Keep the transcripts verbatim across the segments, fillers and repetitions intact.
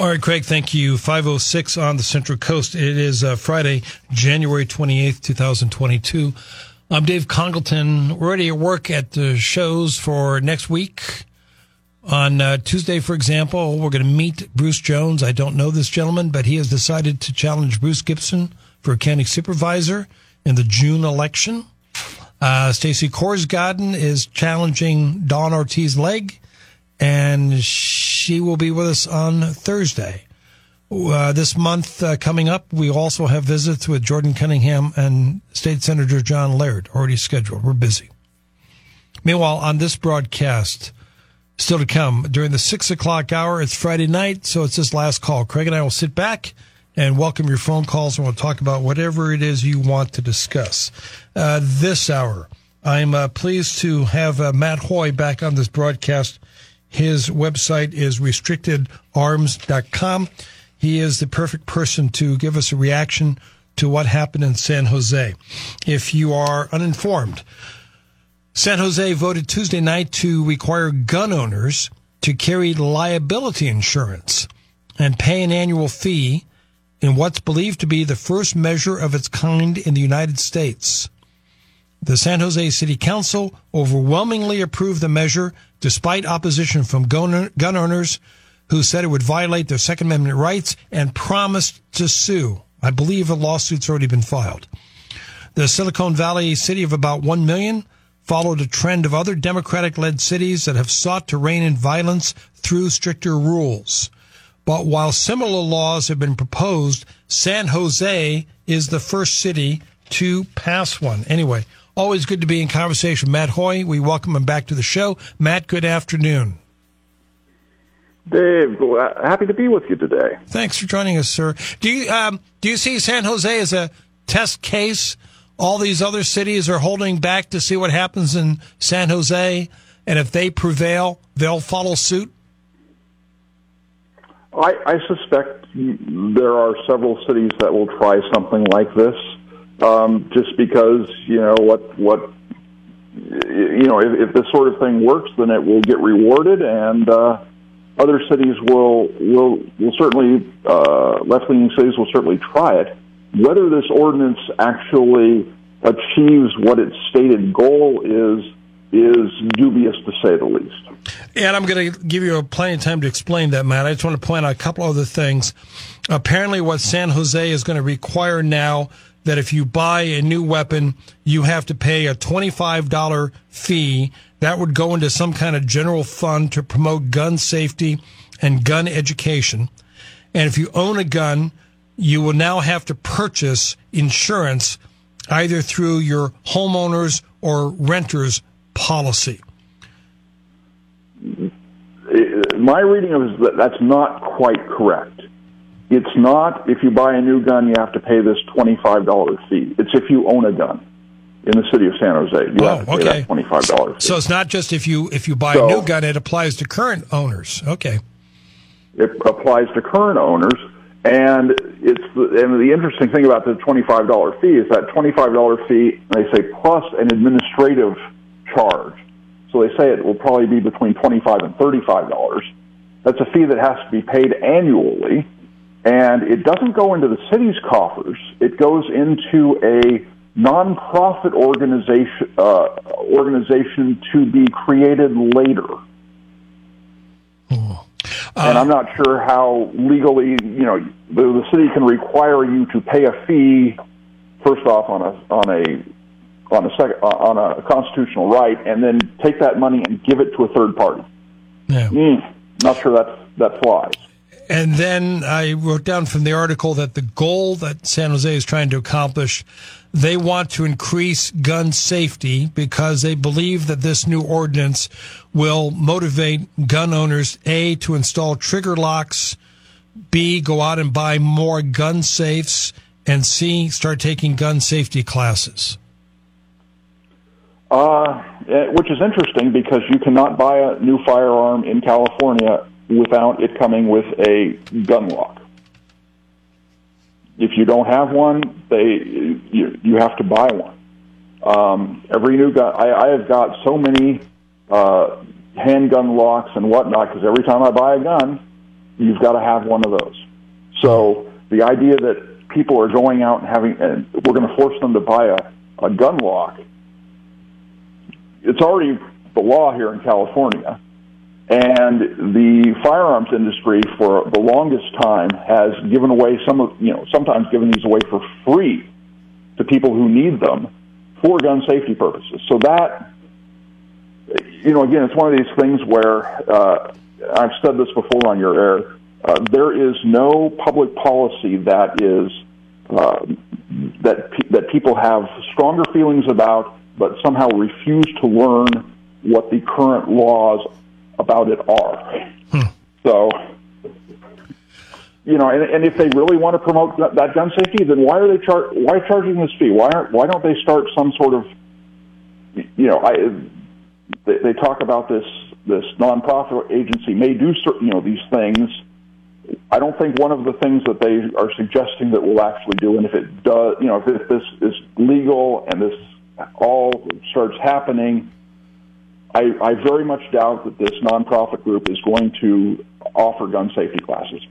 All right, Craig, thank you. five oh six on the Central Coast. It is uh, Friday, January twenty-eighth, twenty twenty-two. I'm Dave Congleton. We're already at work at the shows for next week. On uh, Tuesday, for example, we're going to meet Bruce Jones. I don't know this gentleman, but he has decided to challenge Bruce Gibson for county supervisor in the June election. Uh, Stacey Korsgaden is challenging Dawn Ortiz-Legg, and she will be with us on Thursday. Uh, this month uh, coming up, we also have visits with Jordan Cunningham and State Senator John Laird already scheduled. We're busy. Meanwhile, on this broadcast, still to come, during the six o'clock hour, it's Friday night, so it's this last call. Craig and I will sit back and welcome your phone calls, and we'll talk about whatever it is you want to discuss. Uh, this hour, I'm uh, pleased to have uh, Matt Hoy back on this broadcast. His website is restricted arms dot com. He is the perfect person to give us a reaction to what happened in San Jose. If you are uninformed, San Jose voted Tuesday night to require gun owners to carry liability insurance and pay an annual fee in what's believed to be the first measure of its kind in the United States. The San Jose City Council overwhelmingly approved the measure despite opposition from gun owners who said it would violate their Second Amendment rights and promised to sue. I believe a lawsuit's already been filed. The Silicon Valley city of about one million followed a trend of other Democratic-led cities that have sought to rein in violence through stricter rules. But while similar laws have been proposed, San Jose is the first city to pass one. Anyway, always good to be in conversation with Matt Hoy. We welcome him back to the show. Matt, good afternoon. Dave, happy to be with you today. Thanks for joining us, sir. Do you um, do you see San Jose as a test case? All these other cities are holding back to see what happens in San Jose, and if they prevail, they'll follow suit? I, I suspect there are several cities that will try something like this, um, just because, you know, what, what you know, if, if this sort of thing works, then it will get rewarded, and uh, other cities will will will certainly, uh, left-leaning cities will certainly try it. Whether this ordinance actually achieves what its stated goal is, is dubious to say the least. And I'm going to give you plenty of time to explain that, Matt. I just want to point out a couple other things. Apparently what San Jose is going to require now, that if you buy a new weapon, you have to pay a twenty-five dollars fee. That would go into some kind of general fund to promote gun safety and gun education. And if you own a gun, you will now have to purchase insurance either through your homeowner's or renter's policy. My reading of it is that that's not quite correct. It's not, if you buy a new gun, you have to pay this twenty-five dollars fee. It's if you own a gun in the city of San Jose. You oh, have to pay okay. that twenty-five dollars fee. So it's not just if you if you buy so, a new gun, it applies to current owners. Okay. It applies to current owners. And it's the, and the interesting thing about the twenty-five dollars fee is that twenty-five dollars fee, they say, plus an administrative charge. So they say it will probably be between twenty-five dollars and thirty-five dollars. That's a fee that has to be paid annually, and it doesn't go into the city's coffers. It goes into a nonprofit organization, uh, organization to be created later. Oh. Uh, and I'm not sure how legally, you know, the, the city can require you to pay a fee, first off, on a on a on a sec, uh, on a constitutional right, and then take that money and give it to a third party. Yeah. Mm, not sure that that flies. And then I wrote down from the article that the goal that San Jose is trying to accomplish, they want to increase gun safety because they believe that this new ordinance will motivate gun owners, A, to install trigger locks, B, go out and buy more gun safes, and C, start taking gun safety classes. Uh, which is interesting because you cannot buy a new firearm in California without it coming with a gun lock. If you don't have one, they you, you have to buy one. Um, every new gun, I, I have got so many uh, handgun locks and whatnot because every time I buy a gun, you've got to have one of those. So the idea that people are going out and having, and we're going to force them to buy a, a gun lock, it's already the law here in California. And the firearms industry for the longest time has given away some of, you know, sometimes given these away for free to people who need them for gun safety purposes. So that, you know, again, it's one of these things where, uh, I've said this before on your air, uh, there is no public policy that is, uh, that, pe- that people have stronger feelings about, but somehow refuse to learn what the current laws about it are. Hmm. So, you know, and, and if they really want to promote that, that gun safety, then why are they char- why charging this fee? Why aren't, why don't they start some sort of, you know, I, they, they talk about this this nonprofit agency may do certain, you know, these things. I don't think one of the things that they are suggesting that we'll actually do, and if it does, you know, if, if this is legal and this all starts happening, I, I very much doubt that this nonprofit group is going to offer gun safety classes.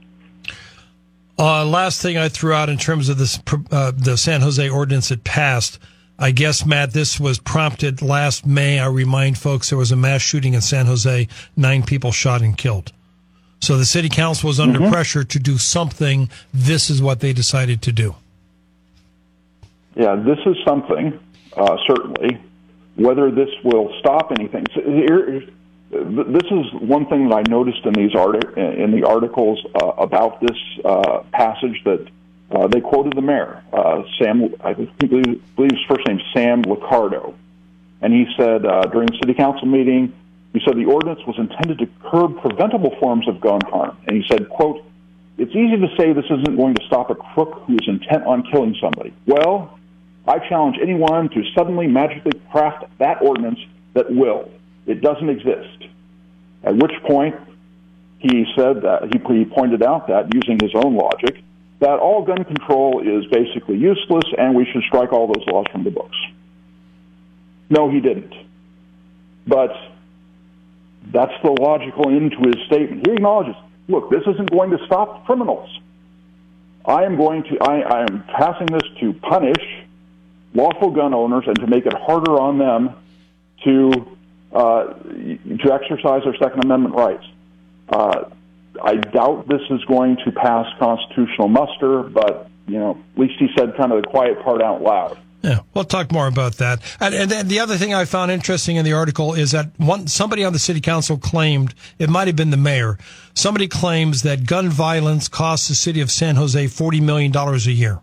Uh, last thing I threw out in terms of this, uh, the San Jose ordinance that passed, I guess, Matt, this was prompted last May. I remind folks there was a mass shooting in San Jose, nine people shot and killed. So the city council was under mm-hmm. pressure to do something. This is what they decided to do. Yeah, this is something, uh, certainly. Whether this will stop anything. So here, this is one thing that I noticed in these artic- in the articles uh, about this uh, passage that uh, they quoted the mayor, uh, Sam, I believe his first name is Sam Liccardo, and he said uh, during the city council meeting, he said the ordinance was intended to curb preventable forms of gun harm, and he said, quote, "It's easy to say this isn't going to stop a crook who is intent on killing somebody. Well, I challenge anyone to suddenly magically craft that ordinance that will. It doesn't exist." At which point, he said that, he, he pointed out that, using his own logic, that all gun control is basically useless and we should strike all those laws from the books. No, he didn't. But that's the logical end to his statement. He acknowledges, look, this isn't going to stop criminals. I am going to, I, I am passing this to punish lawful gun owners and to make it harder on them to uh, to exercise their Second Amendment rights. Uh, I doubt this is going to pass constitutional muster, but you know, at least he said kind of the quiet part out loud. Yeah, we'll talk more about that. And, and then the other thing I found interesting in the article is that one somebody on the city council claimed, it might have been the mayor, somebody claims that gun violence costs the city of San Jose forty million dollars a year.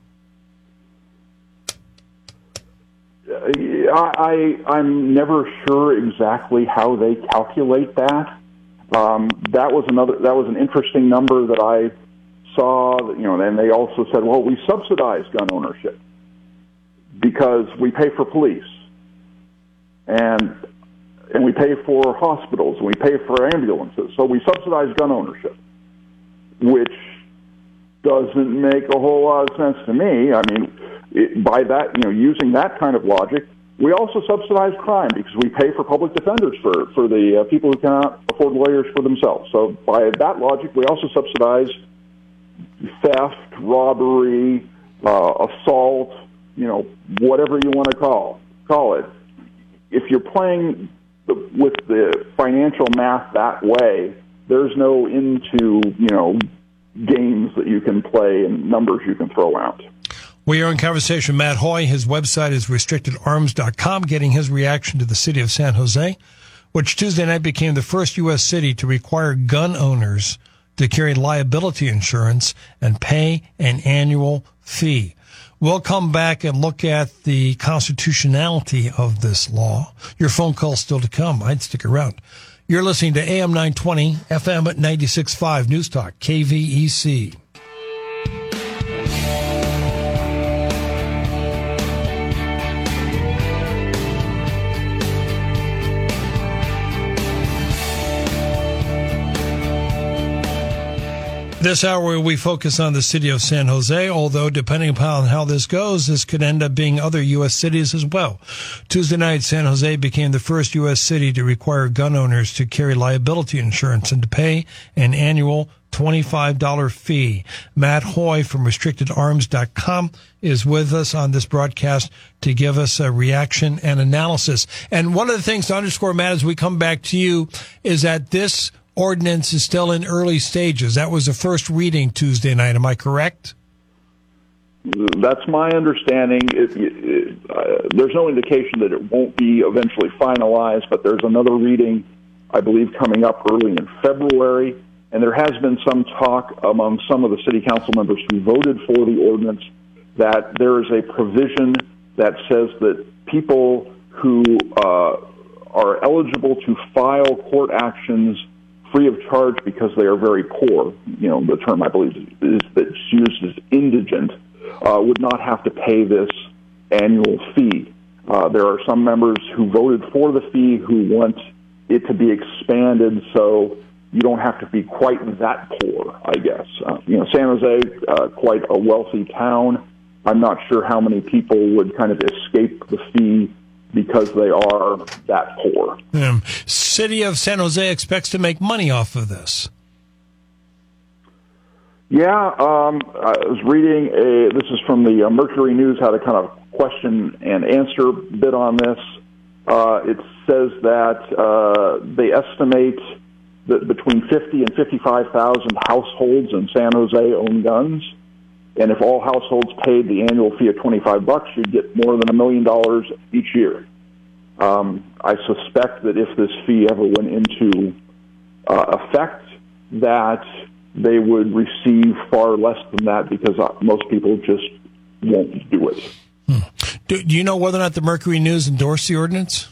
I, I'm never sure exactly how they calculate that. Um, that was another. That was an interesting number that I saw. You know, and they also said, "Well, we subsidize gun ownership because we pay for police, and and we pay for hospitals, and we pay for ambulances. So we subsidize gun ownership," which doesn't make a whole lot of sense to me. I mean, it, by that, you know, using that kind of logic. We also subsidize crime because we pay for public defenders for, for the uh, people who cannot afford lawyers for themselves. So by that logic, we also subsidize theft, robbery, uh, assault, you know, whatever you want to call call it. If you're playing with the financial math that way, there's no into, you know, games that you can play and numbers you can throw out. We are in conversation with Matt Hoy. His website is restricted arms dot com, getting his reaction to the city of San Jose, which Tuesday night became the first U S city to require gun owners to carry liability insurance and pay an annual fee. We'll come back and look at the constitutionality of this law. Your phone call's still to come. I'd stick around. You're listening to A M nine twenty, F M at ninety-six point five News Talk, K V E C. This hour, we focus on the city of San Jose, although depending upon how this goes, this could end up being other U S cities as well. Tuesday night, San Jose became the first U S city to require gun owners to carry liability insurance and to pay an annual twenty-five dollars fee. Matt Hoy from restricted arms dot com is with us on this broadcast to give us a reaction and analysis. And one of the things to underscore, Matt, as we come back to you, is that this ordinance is still in early stages. That was the first reading Tuesday night. Am I correct? That's my understanding. It, it, uh, there's no indication that it won't be eventually finalized, but there's another reading, I believe, coming up early in February. And there has been some talk among some of the city council members who voted for the ordinance that there is a provision that says that people who uh, are eligible to file court actions free of charge because they are very poor, you know, the term I believe is that's used as indigent, uh, would not have to pay this annual fee. Uh, there are some members who voted for the fee who want it to be expanded so you don't have to be quite that poor, I guess. Uh, you know, San Jose, uh, quite a wealthy town. I'm not sure how many people would kind of escape the fee because they are that poor. Um, City of San Jose expects to make money off of this. Yeah, um, I was reading, a, this is from the uh, Mercury News, had a kind of question and answer bit on this. Uh, it says that uh, they estimate that between fifty and fifty-five thousand households in San Jose own guns. And if all households paid the annual fee of twenty-five bucks, you'd get more than a million dollars each year. Um, I suspect that if this fee ever went into uh, effect, that they would receive far less than that because uh, most people just won't do it. Hmm. Do, do you know whether or not the Mercury News endorsed the ordinance?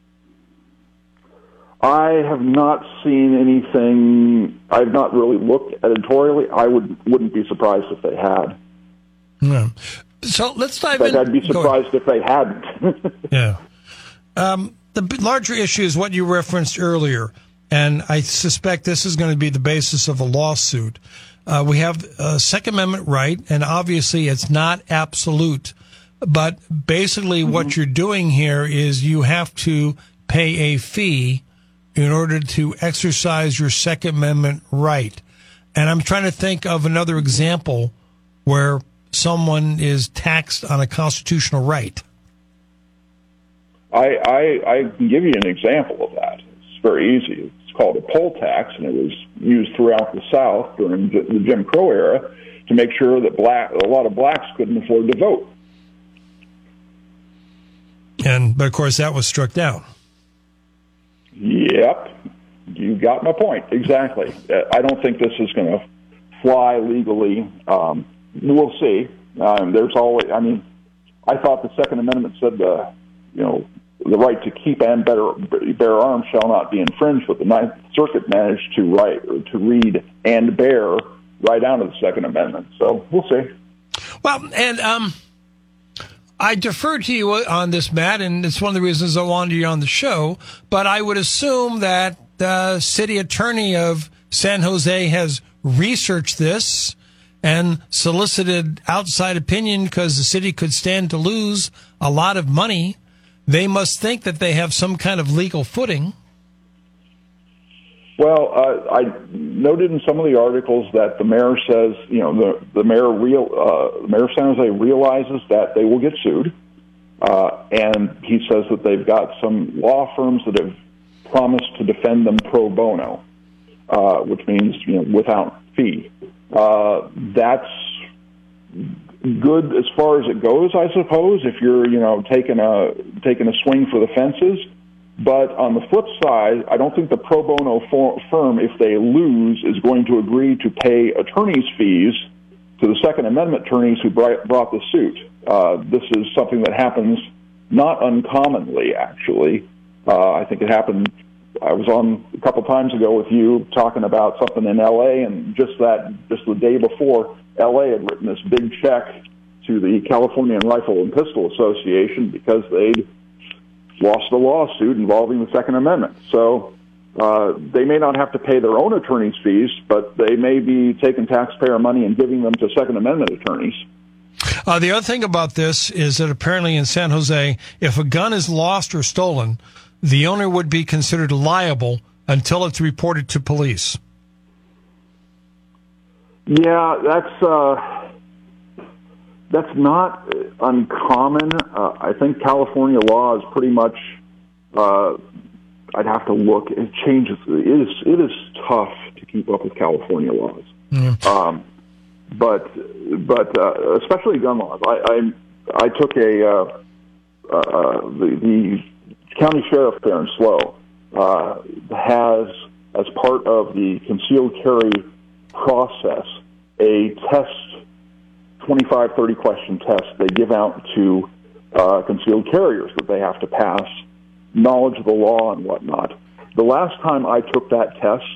I have not seen anything. I've not really looked editorially. I would, wouldn't be surprised if they had. Yeah. So let's dive but in. I'd be surprised if they hadn't. Yeah. Um, the larger issue is what you referenced earlier, and I suspect this is going to be the basis of a lawsuit. Uh, we have a Second Amendment right, and obviously it's not absolute. But basically mm-hmm. what you're doing here is you have to pay a fee in order to exercise your Second Amendment right. And I'm trying to think of another example where someone is taxed on a constitutional right. I, I, I can give you an example of that. It's very easy. It's called a poll tax, and it was used throughout the South during the Jim Crow era to make sure that black, a lot of blacks couldn't afford to vote. And, but of course, that was struck down. Yep, you got my point. Exactly. I don't think this is going to fly legally. Um, we'll see. Um, there's always. I mean, I thought the Second Amendment said the, you know, the right to keep and bear, bear arms shall not be infringed, but the Ninth Circuit managed to write or to read and bear right out of the Second Amendment. So we'll see. Well, and um. I defer to you on this, Matt, and it's one of the reasons I wanted you on the show, but I would assume that the city attorney of San Jose has researched this and solicited outside opinion because the city could stand to lose a lot of money. They must think that they have some kind of legal footing. Well, uh, I noted in some of the articles that the mayor says, you know, the the mayor real uh, the mayor of San Jose realizes that they will get sued, uh, and he says that they've got some law firms that have promised to defend them pro bono, uh, which means, you know, without fee. Uh, that's good as far as it goes, I suppose, if you're, you know, taking a taking a swing for the fences. But on the flip side, I don't think the pro bono for, firm, if they lose, is going to agree to pay attorney's fees to the Second Amendment attorneys who brought the suit. Uh, this is something that happens not uncommonly, actually. Uh, I think it happened, I was on a couple times ago with you talking about something in L A, and just that, just the day before, L A had written this big check to the California Rifle and Pistol Association because they'd lost a lawsuit involving the Second Amendment. So uh, they may not have to pay their own attorney's fees, but they may be taking taxpayer money and giving them to Second Amendment attorneys. Uh, the other thing about this is that apparently in San Jose, if a gun is lost or stolen, the owner would be considered liable until it's reported to police. Yeah, that's uh, that's not uncommon. Uh, I think California law is pretty much. Uh, I'd have to look. It changes. It is it is tough to keep up with California laws. Mm. Um, but but uh, especially gun laws. I I, I took a uh, uh, the, the county sheriff there in SLO uh, has, as part of the concealed carry process, a test, twenty-five, thirty question test they give out to uh, concealed carriers that they have to pass, knowledge of the law and whatnot. The last time I took that test,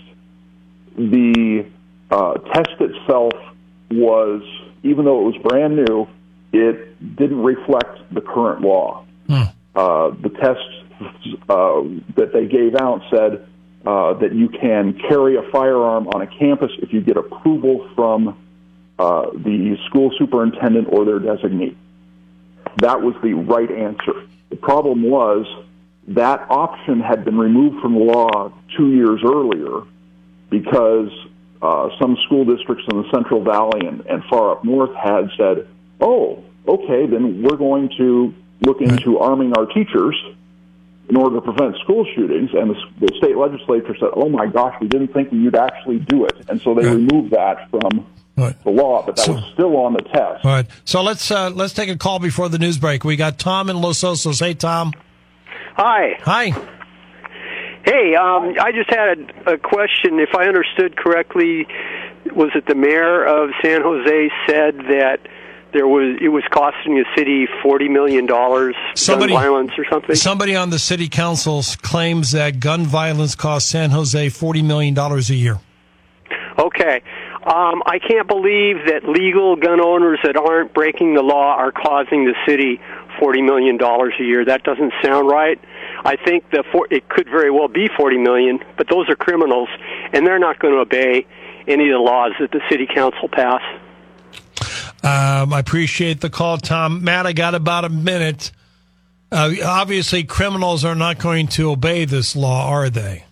the uh, test itself was, even though it was brand new, it didn't reflect the current law. Hmm. Uh, the test uh, that they gave out said uh, that you can carry a firearm on a campus if you get approval from uh, the school superintendent or their designee. That was the right answer. The problem was that option had been removed from the law two years earlier because uh, some school districts in the Central Valley and, and far up north had said, oh, okay, then we're going to look into arming our teachers in order to prevent school shootings. And the, the state legislature said, oh, my gosh, we didn't think you'd actually do it. And so they right. removed that from right. the law, but that so, was still on the test. All right. So let's uh, let's take a call before the news break. We got Tom in Los Osos. Hey, Tom. Hi. Hi. Hey, um, I just had a, a question. If I understood correctly, was it the mayor of San Jose said that there was it was costing the city forty million dollars somebody, gun violence or something? Somebody on the city council claims that gun violence costs San Jose forty million dollars a year. Okay. Um, I can't believe that legal gun owners that aren't breaking the law are causing the city forty million dollars a year. That doesn't sound right. I think the for, it could very well be forty million dollars, but those are criminals, and they're not going to obey any of the laws that the city council pass. Um, I appreciate the call, Tom. Matt, I got about a minute. Uh, obviously, criminals are not going to obey this law, are they?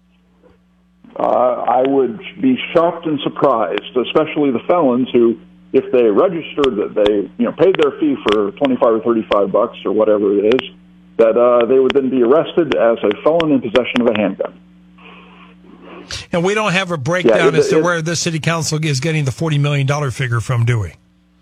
Uh, I would be shocked and surprised, especially the felons who, if they registered that they, you know, paid their fee for twenty-five or thirty-five bucks or whatever it is, that uh, they would then be arrested as a felon in possession of a handgun. And we don't have a breakdown yeah, it, as to it, where the city council is getting the forty million dollars figure from, do we?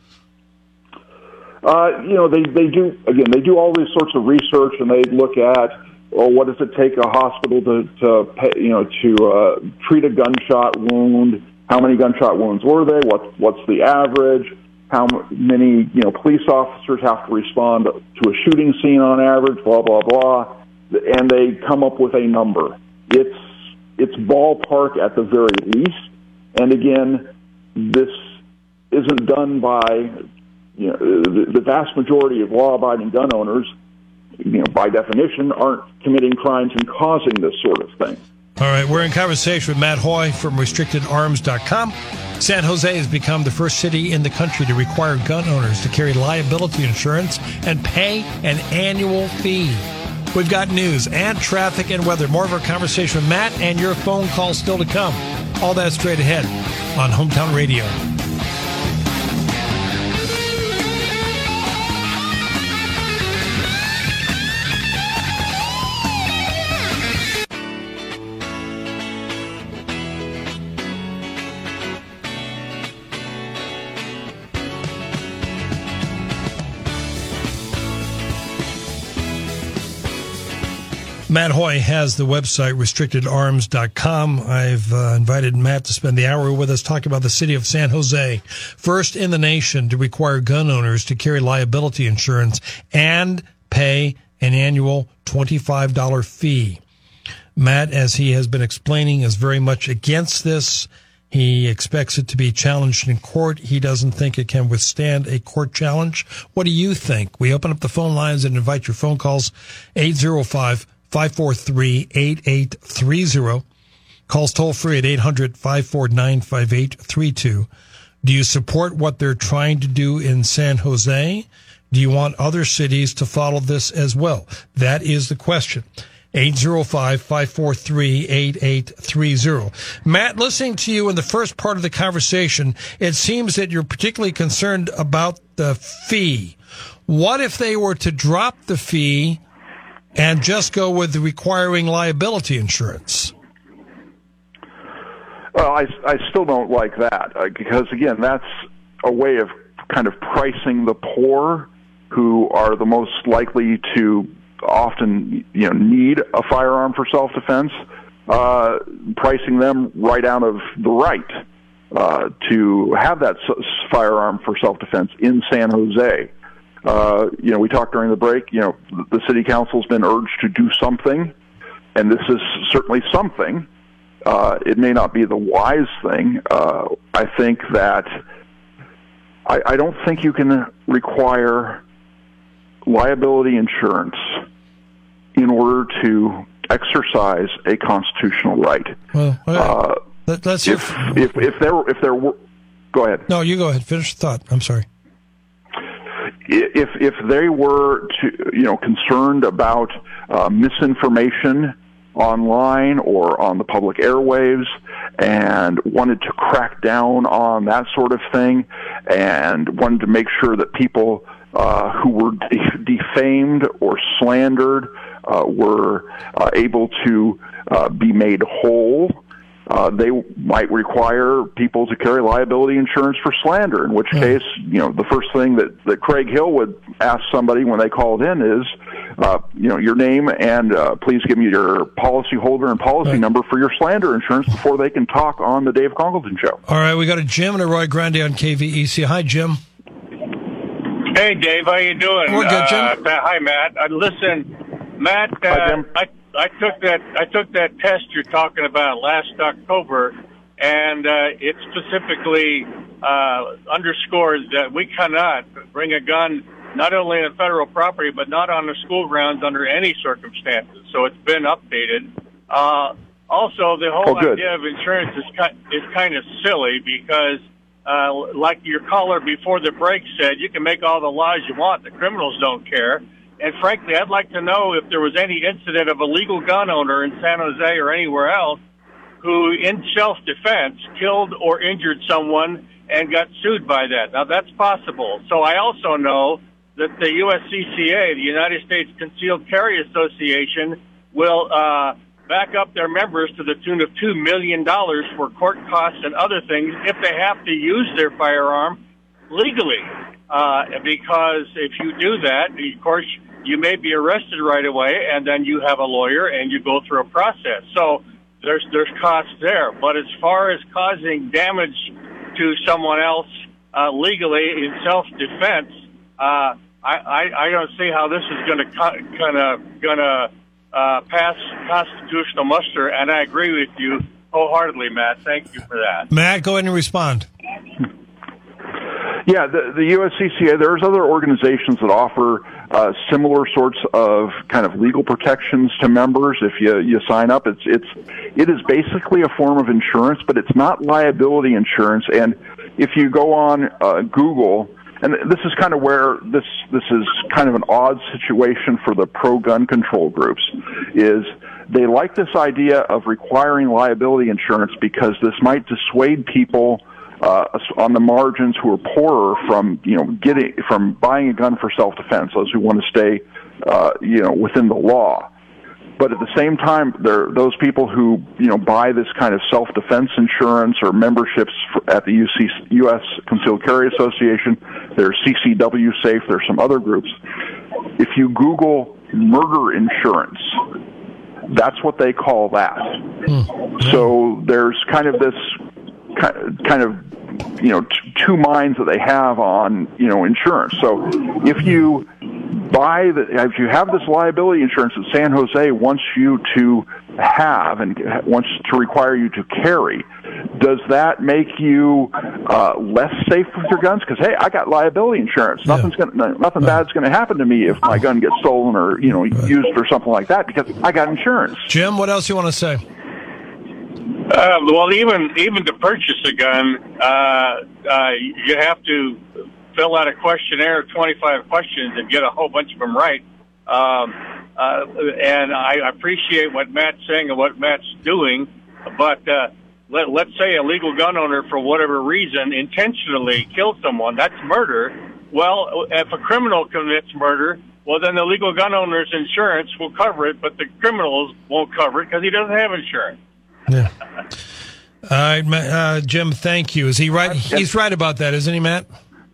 Uh, you know, they, they do, again, they do all these sorts of research, and they look at, well, what does it take a hospital to, to pay, you know, to uh, treat a gunshot wound? How many gunshot wounds were they? What, what's the average? How many, you know, police officers have to respond to a shooting scene on average? Blah, blah, blah. And they come up with a number. It's, it's ballpark at the very least. And again, this isn't done by, you know, the, the vast majority of law-abiding gun owners, you know, by definition, aren't committing crimes and causing this sort of thing. All right, we're in conversation with Matt Hoy from restricted arms dot com. San Jose has become the first city in the country to require gun owners to carry liability insurance and pay an annual fee. We've got news and traffic and weather. More of our conversation with Matt and your phone calls still to come. All that straight ahead on Hometown Radio. Matt Hoy has the website restricted arms dot com. I've uh, invited Matt to spend the hour with us talking about the city of San Jose, first in the nation to require gun owners to carry liability insurance and pay an annual twenty-five dollars fee. Matt, as he has been explaining, is very much against this. He expects it to be challenged in court. He doesn't think it can withstand a court challenge. What do you think? We open up the phone lines and invite your phone calls. eight zero five, five four three, eight eight three zero. Calls toll free at eight hundred, five four nine, five eight three two. Do you support what they're trying to do in San Jose? Do you want other cities to follow this as well? That is the question. eight zero five, five four three, eight eight three zero. Matt, listening to you in the first part of the conversation, it seems that you're particularly concerned about the fee. What if they were to drop the fee and just go with requiring liability insurance? Well, I, I still don't like that uh, because, again, that's a way of kind of pricing the poor who are the most likely to often, you know, need a firearm for self-defense, uh, pricing them right out of the right uh, to have that s- firearm for self-defense in San Jose. Uh, you know, we talked during the break, you know, the city council's been urged to do something, and this is certainly something. Uh, it may not be the wise thing. Uh, I think that I, I don't think you can require liability insurance in order to exercise a constitutional right. Well, uh, let, let's if, hear. If, if there if there were, go ahead. No, you go ahead. Finish the thought. I'm sorry. If if they were to you know concerned about uh, misinformation online or on the public airwaves and wanted to crack down on that sort of thing and wanted to make sure that people uh, who were de- defamed or slandered uh, were uh, able to uh, be made whole, uh, they might require people to carry liability insurance for slander, in which case, you know, the first thing that, that Craig Hill would ask somebody when they called in is, uh, you know, your name and uh, please give me your policy holder and policy right. number for your slander insurance before they can talk on the Dave Congleton Show. All right, we got a Jim and a Roy Grande on K V E C. Hi, Jim. Hey, Dave, how you doing? We're good, Jim. Uh, hi, Matt. Uh, listen, Matt, uh, hi, Jim. I I took that I took that test you're talking about last October, and uh, it specifically uh, underscores that we cannot bring a gun not only on federal property but not on the school grounds under any circumstances. So it's been updated. Uh, also, the whole oh, idea of insurance is kind, is kind of silly because, uh, like your caller before the break said, you can make all the laws you want. The criminals don't care. And frankly, I'd like to know if there was any incident of a legal gun owner in San Jose or anywhere else who, in self-defense, killed or injured someone and got sued by that. Now, that's possible. So I also know that the U S C C A, the United States Concealed Carry Association, will uh, back up their members to the tune of two million dollars for court costs and other things if they have to use their firearm legally. Uh, because if you do that, of course, you may be arrested right away, and then you have a lawyer, and you go through a process. So there's there's costs there. But as far as causing damage to someone else uh, legally in self-defense, uh, I, I I don't see how this is going to kind of going to uh, pass constitutional muster. And I agree with you wholeheartedly, Matt. Thank you for that. Matt, go ahead and respond. Yeah, the, the U S C C A, there's other organizations that offer uh, similar sorts of kind of legal protections to members if you, you sign up. It's, it's, it is basically a form of insurance, but it's not liability insurance. And if you go on uh, Google, and this is kind of where this, this is kind of an odd situation for the pro-gun control groups, is they like this idea of requiring liability insurance because this might dissuade people Uh, on the margins who are poorer from, you know, getting, from buying a gun for self-defense, those who want to stay, uh, you know, within the law. But at the same time, there are those people who, you know, buy this kind of self-defense insurance or memberships for, at the U C, U S Concealed Carry Association. There's C C W Safe. There's some other groups. If you Google murder insurance, that's what they call that. Hmm. So there's kind of this kind of, you know, t- two minds that they have on, you know, insurance. So if you buy the, if you have this liability insurance that San Jose wants you to have and wants to require you to carry, does that make you uh, less safe with your guns? Because, hey, I got liability insurance. Yeah. Nothing's gonna, nothing right. bad's going to happen to me if my gun gets stolen or, you know, right. used for something like that because I got insurance. Jim, what else you want to say? Uh, well, even even to purchase a gun, uh, uh, you have to fill out a questionnaire of twenty-five questions and get a whole bunch of them right. Um, uh, and I appreciate what Matt's saying and what Matt's doing, but uh, let, let's say a legal gun owner, for whatever reason, intentionally kills someone. That's murder. Well, if a criminal commits murder, well, then the legal gun owner's insurance will cover it, but the criminals won't cover it because he doesn't have insurance. Yeah. All right, uh, Jim, thank you. Is he right? He's right about that, isn't he, Matt?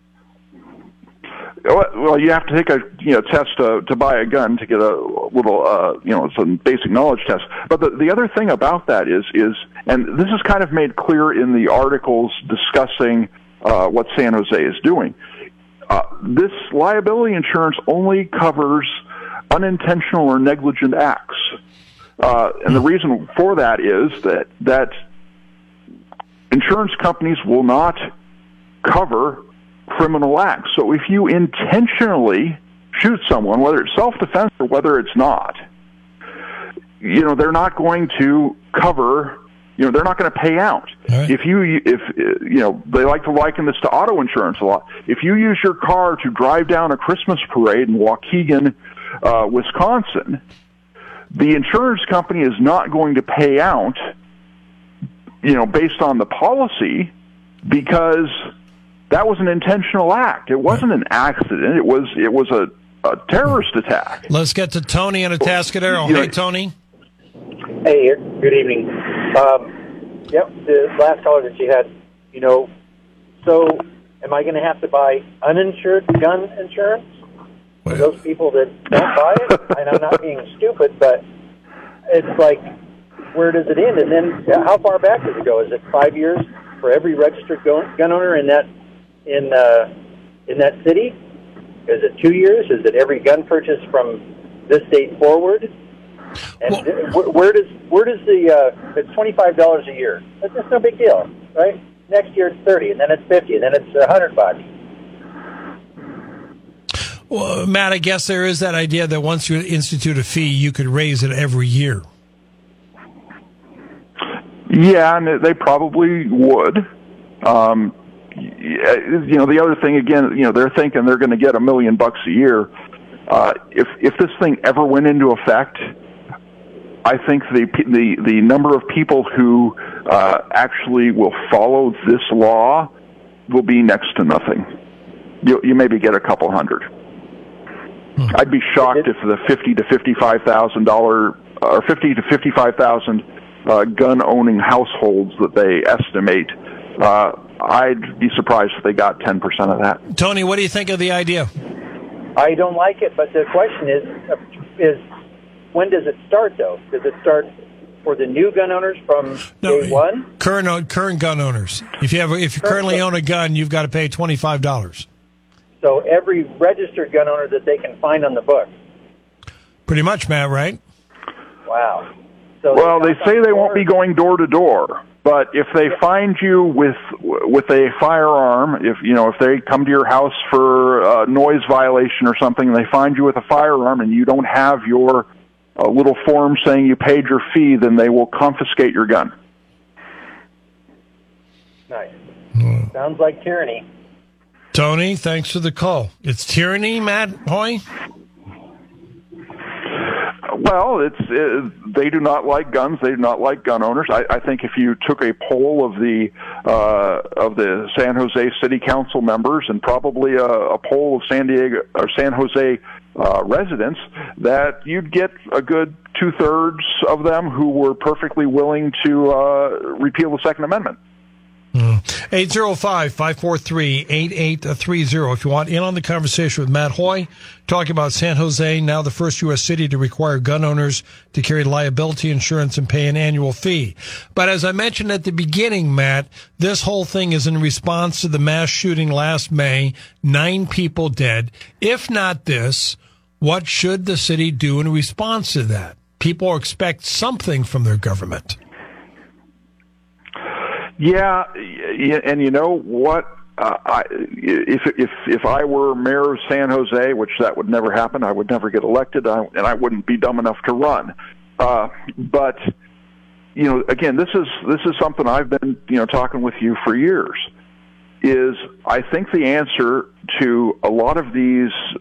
Well, you have to take a you know test to, to buy a gun to get a little uh, you know some basic knowledge test. But the the other thing about that is is and this is kind of made clear in the articles discussing uh, what San Jose is doing. Uh, this liability insurance only covers unintentional or negligent acts, uh, and the reason for that is that that insurance companies will not cover criminal acts. So if you intentionally shoot someone, whether it's self-defense or whether it's not, you know, they're not going to cover, you know, they're not going to pay out. Right. If you, if, you know, they like to liken this to auto insurance a lot. If you use your car to drive down a Christmas parade in Waukegan, uh, Wisconsin, the insurance company is not going to pay out, you know, based on the policy, because that was an intentional act. It wasn't an accident. It was it was a, a terrorist attack. Let's get to Tony in Atascadero. You know, hey, Tony. Hey, good evening. Um, yep, the last caller that you had, you know, so am I going to have to buy uninsured gun insurance for those people that don't buy it? And I'm not being stupid, but it's like, where does it end? And then how far back does it go? Is it five years for every registered gun owner in that in uh, in that city? Is it two years? Is it every gun purchase from this date forward? And well, th- wh- where does where does the uh, it's twenty five dollars a year? That's just no big deal, right? Next year it's thirty, and then it's fifty, and then it's a hundred bucks. Well, Matt, I guess there is that idea that once you institute a fee, you could raise it every year. Yeah, and they probably would. Um, you know, the other thing, again, you know, they're thinking they're going to get a million bucks a year. Uh, if if this thing ever went into effect, I think the the the number of people who uh, actually will follow this law will be next to nothing. You you maybe get a couple hundred. Hmm. I'd be shocked if the fifty to fifty five thousand dollar or fifty to fifty five thousand uh, gun owning households that they estimate. Uh, I'd be surprised if they got ten percent of that. Tony, what do you think of the idea? I don't like it, but the question is, is when does it start, though? Does it start for the new gun owners from no, day one? Current current gun owners. If you have, if you currently own a gun, you've got to pay twenty-five dollars. So every registered gun owner that they can find on the book. Pretty much, Matt, right? Wow. So well, they say they won't be going door to door. But if they find you with with a firearm, if you know if they come to your house for a noise violation or something, and they find you with a firearm and you don't have your uh, little form saying you paid your fee, then they will confiscate your gun. Nice. Mm. Sounds like tyranny. Tony, thanks for the call. It's tyranny, Matt Hoy? Well, it's it, they do not like guns. They do not like gun owners. I, I think if you took a poll of the uh, of the San Jose City Council members and probably a, a poll of San Diego or San Jose uh, residents, that you'd get a good two thirds of them who were perfectly willing to uh, repeal the Second Amendment. eight oh five, five four three, eight eight three oh if you want in on the conversation with Matt Hoy, talking about San Jose, now the first U S city to require gun owners to carry liability insurance and pay an annual fee. But as I mentioned at the beginning, Matt, this whole thing is in response to the mass shooting last May, nine people dead. If not this, what should the city do in response to that? People expect something from their government. Yeah, and you know what? Uh, I, if if if I were mayor of San Jose, which that would never happen, I would never get elected, I, and I wouldn't be dumb enough to run. Uh, but you know, again, this is this is something I've been you know talking with you for years. Is I think the answer to a lot of these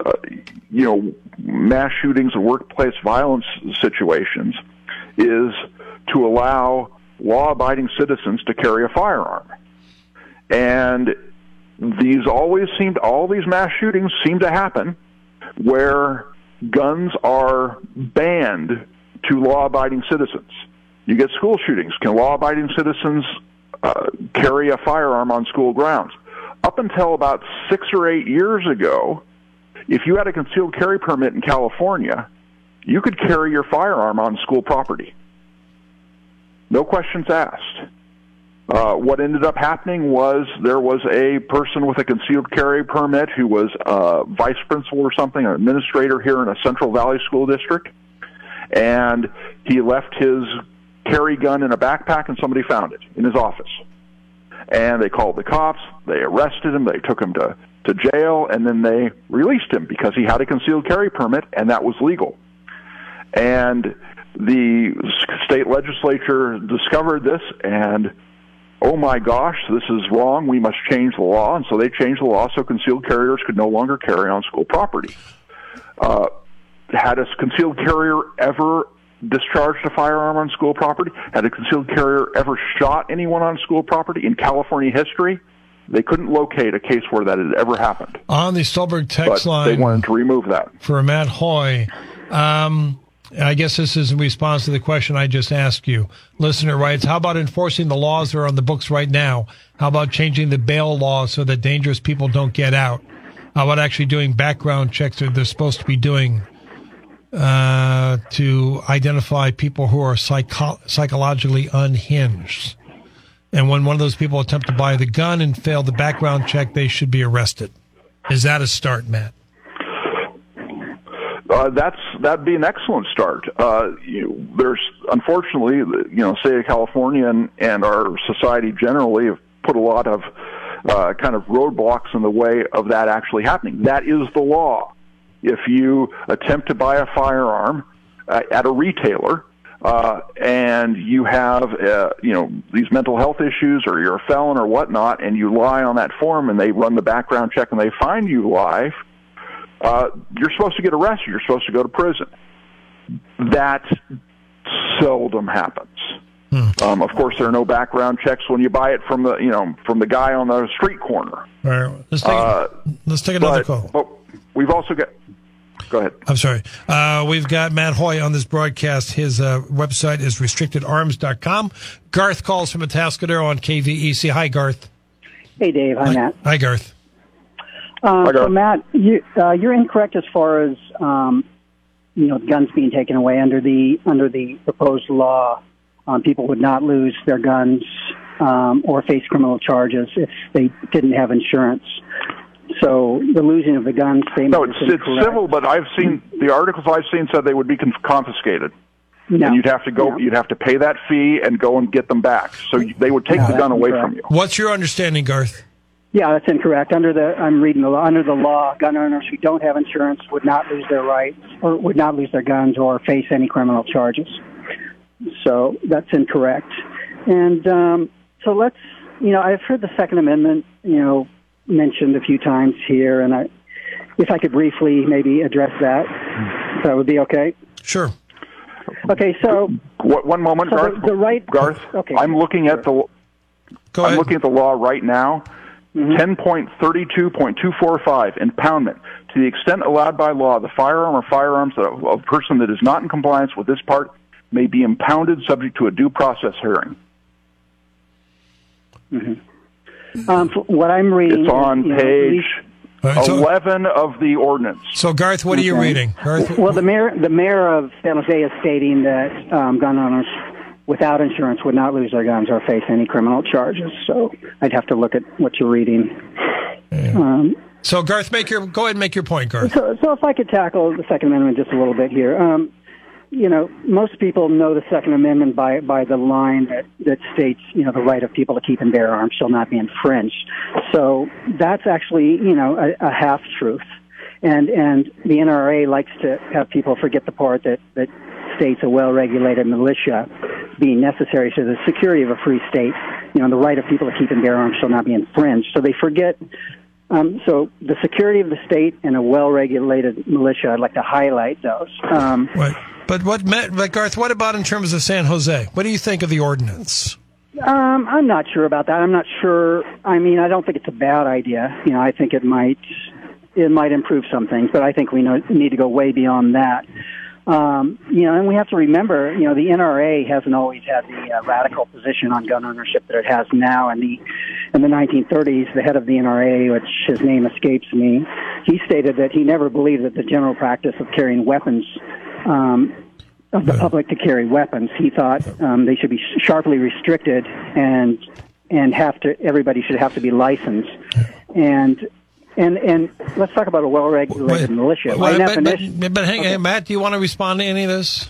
uh, you know, mass shootings and workplace violence situations is to allow law-abiding citizens to carry a firearm. And these always seem, all these mass shootings seem to happen where guns are banned to law-abiding citizens. You get school shootings. Can law-abiding citizens uh, carry a firearm on school grounds? Up until about six or eight years ago, if you had a concealed carry permit in California, you could carry your firearm on school property. No questions asked. Uh, what ended up happening was there was a person with a concealed carry permit who was a vice principal or something, an administrator here in a Central Valley school district, and he left his carry gun in a backpack and somebody found it in his office. And they called the cops, they arrested him, they took him to, to jail, and then they released him because he had a concealed carry permit and that was legal. And the state legislature discovered this and, oh my gosh, this is wrong, we must change the law. And so they changed the law so concealed carriers could no longer carry on school property. Uh, had a concealed carrier ever discharged a firearm on school property? Had a concealed carrier ever shot anyone on school property? In California history, they couldn't locate a case where that had ever happened. On the Stolberg text but line, they wanted to remove that. For Matt Hoy, um, I guess this is in response to the question I just asked you. Listener writes, how about enforcing the laws that are on the books right now? How about changing the bail law so that dangerous people don't get out? How about actually doing background checks that they're supposed to be doing uh, to identify people who are psycho- psychologically unhinged? And when one of those people attempt to buy the gun and fail the background check, they should be arrested. Is that a start, Matt? Uh, that's that'd be an excellent start. Uh, you, there's unfortunately, you know, state of California and, and our society generally have put a lot of uh, kind of roadblocks in the way of that actually happening. That is the law. If you attempt to buy a firearm uh, at a retailer uh, and you have uh, you know these mental health issues or you're a felon or whatnot, and you lie on that form and they run the background check and they find you lie. Uh, you're supposed to get arrested. You're supposed to go to prison. That seldom happens. Hmm. Um, of course, there are no background checks when you buy it from the you know from the guy on the street corner. All right, let's take uh, let's take another but, call. But we've also got. Go ahead. I'm sorry. Uh, we've got Matt Hoy on this broadcast. His uh, website is restricted arms dot com. Garth calls from Atascadero on K V E C. Hi, Garth. Hey, Dave. Hi, Hi, Matt. Hi, Garth. Uh, so, Matt, you, uh, you're incorrect as far as um, you know guns being taken away under the under the proposed law. Um, people would not lose their guns um, or face criminal charges if they didn't have insurance. So the losing of the gun statement. No, it's, it's civil, but I've seen the articles I've seen said they would be conf- confiscated, no. and you'd have to go. No. You'd have to pay that fee and go and get them back. So you, they would take no, the gun away incorrect. from you. What's your understanding, Garth? Yeah, that's incorrect. Under the, I'm reading the law. Under the law, gun owners who don't have insurance would not lose their rights, or would not lose their guns, or face any criminal charges. So that's incorrect. And um, so let's, you know, I've heard the Second Amendment, you know, mentioned a few times here, and I, if I could briefly maybe address that, that would be okay. Sure. Okay, so what, one moment, so Garth. The, the right, Garth. Okay. I'm looking at the. Go I'm ahead. looking at the law right now. ten point thirty-two point two four five, impoundment. To the extent allowed by law, the firearm or firearms of a person that is not in compliance with this part may be impounded subject to a due process hearing. Mm-hmm. Um, what I'm reading... It's on you know, page Right, so, eleven of the ordinance. So, Garth, what are you Okay. reading? Garth, Well, the mayor, the mayor of San Jose is stating that um, gun owners without insurance would not lose their guns or face any criminal charges. So I'd have to look at what you're reading. Yeah. Um, so, Garth, make your go ahead and make your point, Garth. so, so if I could tackle the Second Amendment just a little bit here. Um, you know, most people know the Second Amendment by by the line that, that states, you know, the right of people to keep and bear arms shall not be infringed. So that's actually, you know, a, a half-truth. And and the N R A likes to have people forget the part that, that states a well-regulated militia being necessary to the security of a free state. You know, the right of people to keep and bear arms shall not be infringed. So they forget Um, so the security of the state and a well-regulated militia, I'd like to highlight those. Um, right. But what, but Garth, what about in terms of San Jose? What do you think of the ordinance? Um, I'm not sure about that. I'm not sure. I mean, I don't think it's a bad idea. You know, I think it might it might improve some things, but I think we know, need to go way beyond that. Um, you know, and we have to remember, you know, the N R A hasn't always had the uh, radical position on gun ownership that it has now. In the in the nineteen thirties, the head of the N R A, which his name escapes me, he stated that he never believed that the general practice of carrying weapons, um, of the public to carry weapons, he thought um, they should be sharply restricted and and have to everybody should have to be licensed. And And and let's talk about a well-regulated Wait, militia. Well, By but, definition, but, but hang okay. on, Matt, do you want to respond to any of this?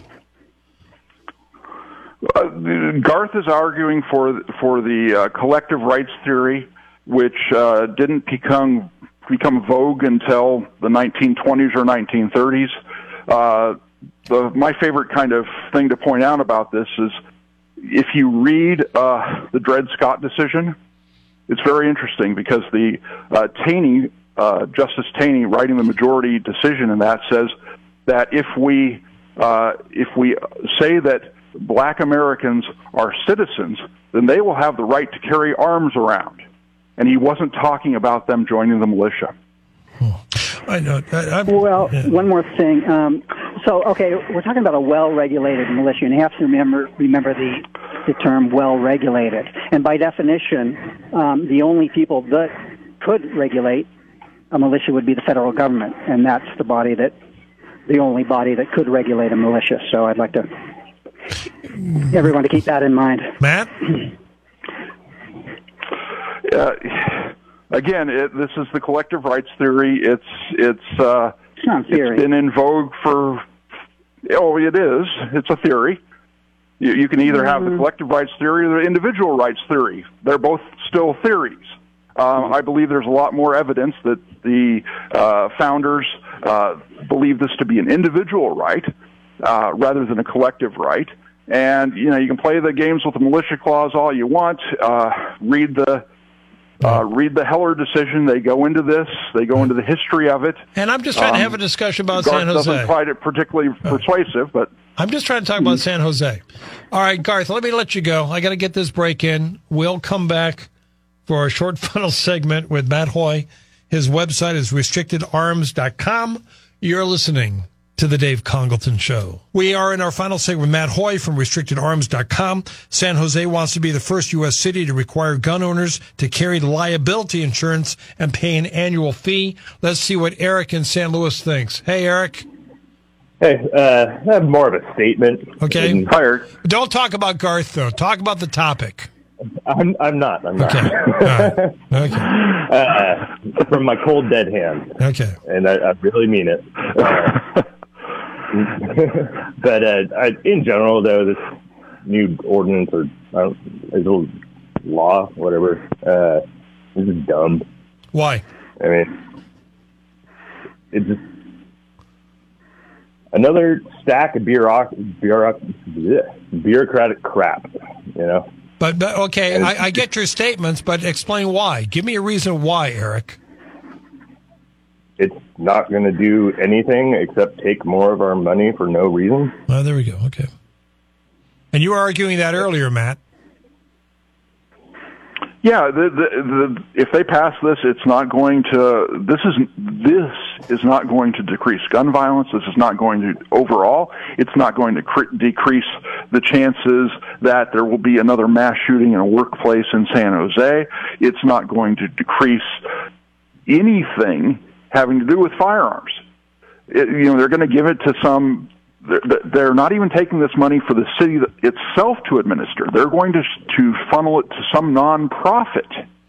Uh, Garth is arguing for for the uh, collective rights theory, which uh, didn't become become vogue until the nineteen twenties or nineteen thirties. Uh, the, my favorite kind of thing to point out about this is if you read uh, the Dred Scott decision, it's very interesting because the uh, Taney, uh, Justice Taney, writing the majority decision in that, says that if we uh, if we say that Black Americans are citizens, then they will have the right to carry arms around. And he wasn't talking about them joining the militia. Hmm. I know. I, I, well, yeah. one more thing. Um, so, okay, we're talking about a well-regulated militia, and you have to remember remember the the term well-regulated. And by definition, um, the only people that could regulate a militia would be the federal government, and that's the body that, the only body that could regulate a militia. So I'd like to, everyone to keep that in mind. Matt? Uh, again, it, this is the collective rights theory. It's, it's, uh, it's not theory. It's been in vogue for, oh, it is. It's a theory. You, you can either have the collective rights theory or the individual rights theory. They're both still theories. Um, I believe there's a lot more evidence that the uh, founders uh, believe this to be an individual right uh, rather than a collective right. And, you know, you can play the games with the militia clause all you want. Uh, read the uh, read the Heller decision. They go into this. They go into the history of it. And I'm just trying um, to have a discussion about Garth San Jose. doesn't find it particularly persuasive, but... I'm just trying to talk about San Jose. All right, Garth, let me let you go. I got to get this break in. We'll come back for a short final segment with Matt Hoy. His website is restricted arms dot com. You're listening to The Dave Congleton Show. We are in our final segment with Matt Hoy from restricted arms dot com. San Jose wants to be the first U S city to require gun owners to carry liability insurance and pay an annual fee. Let's see what Eric in San Luis thinks. Hey, Eric. Hey, uh, I have more of a statement. Okay. Hired. Don't talk about Garth, though. Talk about the topic. I'm, I'm not. I'm not. Okay. Right. Okay. Uh, from my cold, dead hand. Okay. And I, I really mean it. Uh, but uh, I, in general, though, this new ordinance or I don't, is a law, whatever, uh, this is dumb. Why? I mean, it's just another stack of bureauc- bureauc- bureaucratic crap, you know? But, but okay, I, I get your statements, but explain why. Give me a reason why, Eric. It's not going to do anything except take more of our money for no reason. Well, there we go. Okay. And you were arguing that earlier, Matt. Yeah, the, the, the, if they pass this, it's not going to. This is this is not going to decrease gun violence. This is not going to overall. It's not going to cre- decrease the chances that there will be another mass shooting in a workplace in San Jose. It's not going to decrease anything having to do with firearms. It, you know, they're going to give it to some. They're, they're not even taking this money for the city itself to administer. They're going to to funnel it to some nonprofit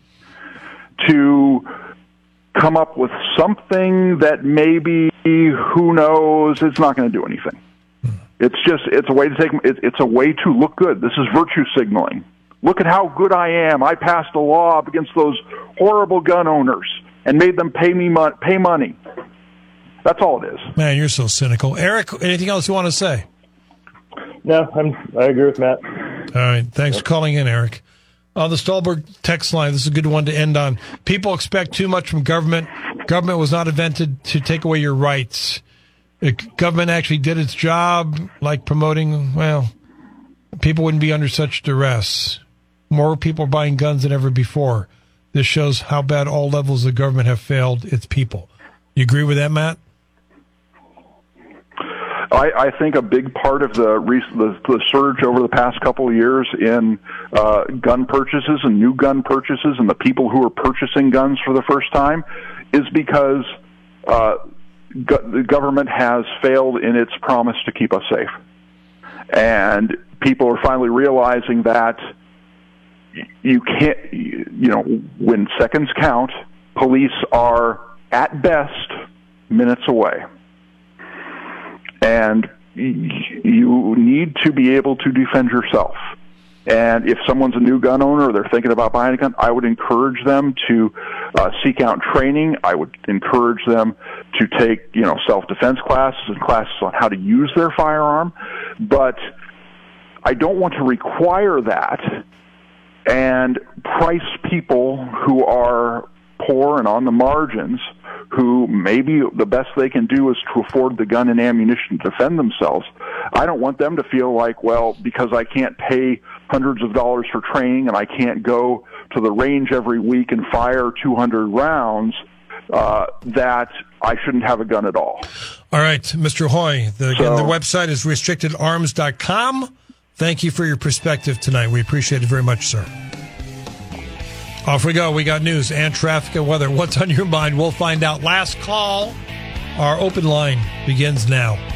to come up with something that maybe, who knows, it's not going to do anything. It's just, it's a way to take, it's a way to look good. This is virtue signaling. Look at how good I am. I passed a law against those horrible gun owners and made them pay me mo- pay money. That's all it is. Man, you're so cynical. Eric, anything else you want to say? No, I'm, I agree with Matt. All right. Thanks yep. for calling in, Eric. On the Stolberg text line, this is a good one to end on. People expect too much from government. Government was not invented to take away your rights. If government actually did its job, like promoting, well, people wouldn't be under such duress. More people are buying guns than ever before. This shows how bad all levels of government have failed its people. You agree with that, Matt? I, I think a big part of the, the the surge over the past couple of years in uh, gun purchases and new gun purchases and the people who are purchasing guns for the first time is because uh, go- the government has failed in its promise to keep us safe. And people are finally realizing that you can't, you know, when seconds count, police are at best minutes away. And you need to be able to defend yourself. And if someone's a new gun owner or they're thinking about buying a gun, I would encourage them to uh, seek out training. I would encourage them to take, you know, self-defense classes and classes on how to use their firearm. But I don't want to require that and price people who are poor and on the margins, who maybe the best they can do is to afford the gun and ammunition to defend themselves. I don't want them to feel like, well, because I can't pay hundreds of dollars for training and I can't go to the range every week and fire two hundred rounds, uh, that I shouldn't have a gun at all. All right, Mister Hoy, the, so, again, the website is restricted arms dot com. Thank you for your perspective tonight. We appreciate it very much, sir. Off we go. We got news and traffic and weather. What's on your mind? We'll find out. Last call. Our open line begins now.